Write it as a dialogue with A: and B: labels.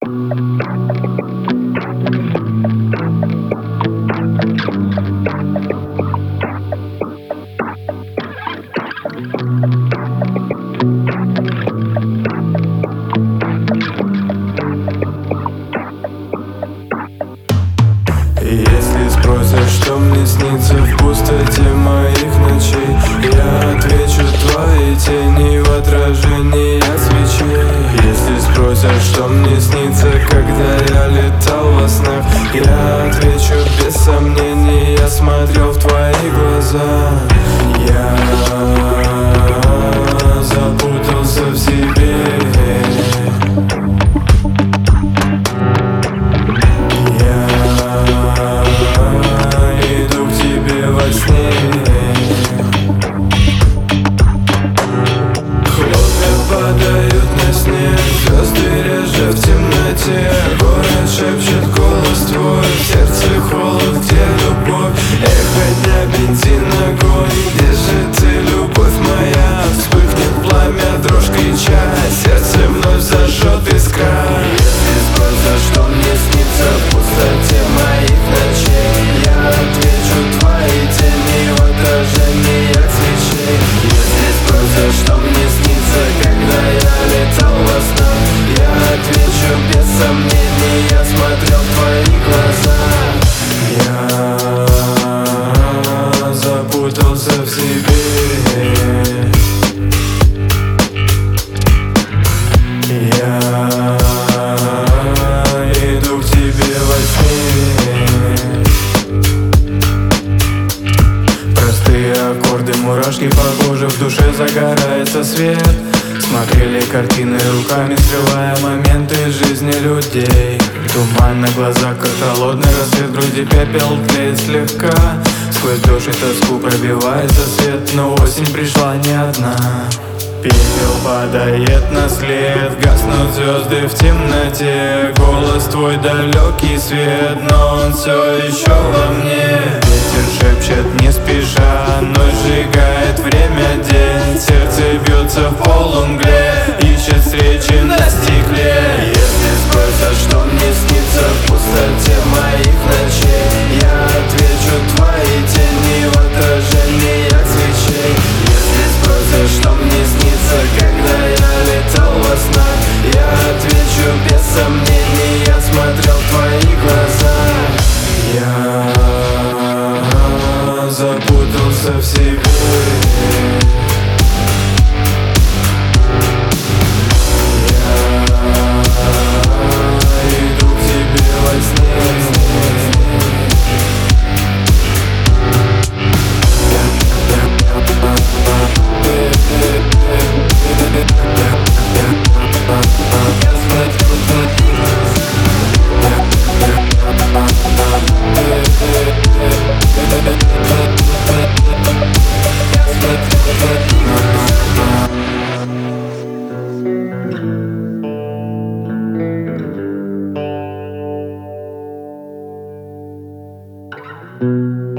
A: Если спросят, что мне снится в пустоте моих ночей, я отвечу: твои тени в отражении от свечей. Если спросят, что мне снится, когда я летал во снах, я отвечу без сомнений: я смотрел в твои глаза. Я запутался в себе. Иду к тебе во сне. Хлопья падают на снег, звезды реже в темноте. Город шепчет голос твой, в сердце холод, где любовь? Эхо дня, бензин, огонь, где же ты, любовь моя? Вспыхнет пламя, дрожь крича, сердце вновь зажжет искра. Если спросят, что мне снится в пустоте моих ночей, я отвечу: твои тени в отражении от свечей. Если спросят, что мне снится, когда я летал во снах, я отвечу без сомнений: я смотрел в твои глаза. Я запутался в себе. Я иду к тебе во сне. Простые аккорды, мурашки по коже, в душе загорается свет. Смотрели картины руками, скрывая моменты жизни людей. Туман на глазах, как холодный рассвет, в груди пепел тлеет слегка. Сквозь дождь и тоску пробивается свет, но осень пришла не одна. Пепел падает на след, гаснут звезды в темноте. Голос твой далекий свет, но он все еще во мне. Ветер шепчет не спеша, ночь сжигает время, день. Сердце бьется в полумгле, ищет встречи на стекле. Если спросят, что мне снится в пустоте моих ночей, я отвечу: твои тени в отражении от свечей. Если спросят, что мне снится, когда я летал во снах, я отвечу без сомнений: я смотрел в твои глаза. Я запутался в себе.
B: Thank